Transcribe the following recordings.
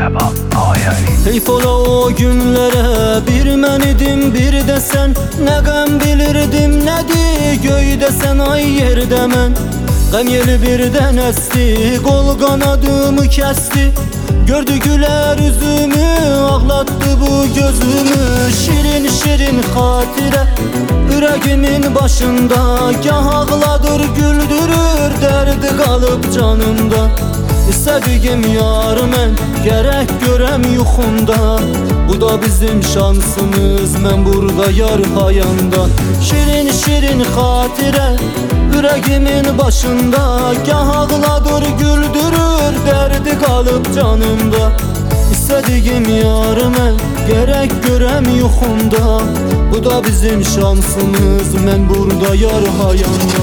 Merhaba hayali. Heyf ola o günlere, bir mən idim bir də sən. Nə qəm bilirdim nədir göydə sən ay yerdə mən. Qəm yeli birdən əsti, qol qanadımı kəsdi. Gördü gülər üzümü, ağlatdı bu gözümü. Şirin şirin xatirə ürəgimin başında, gah ağladır güldürür, dərdi qalıb canımda. İstədiyim yar mən gərək görəm yuxumda. Bu da bizim şansımız, mən burada yar hayanda. Şirin şirin xatirə ürəgimin başında, gah ağladır güldürür, dərdi qalıb canımda. İstədiyim yar mən gərək görəm yuxumda. Bu da bizim şansımız, mən burada yar hayanda.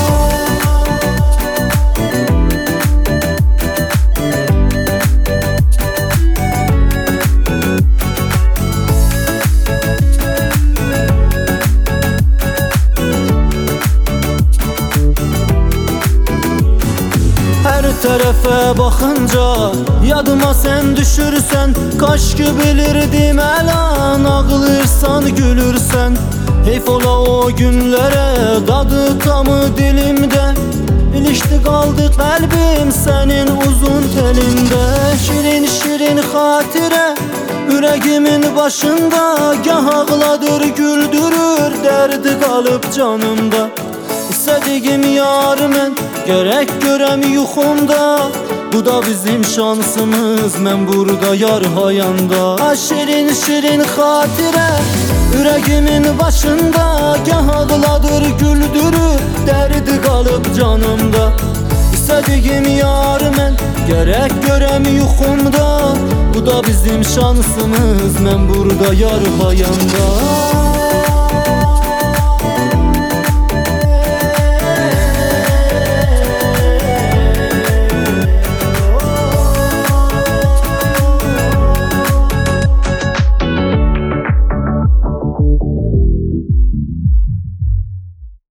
Hər tərəfə baxınca yadıma sən düşürsən. Kaş ki bilirdim əlan, ağlayırsan gülürsən. Heyf ola o günlərə, dadı tamı dilimdə. İlişdi qaldı qəlbim sənin uzun telində. Şirin şirin xatirə ürəgimin başında, gah ağladır güldürür, dərdi qalıb canımda. İstədiyim yar mən gərək görəm yuxumda. Bu da bizim şansımız, mən burada yar hayanda. Şirin şirin xatirə ürəgimin başında, gah ağladır güldürür, dərdi qalıb canımda. İstədiyim yar mən gərək görəm yuxumda. Bu da bizim şansımız, mən burada yar hayanda.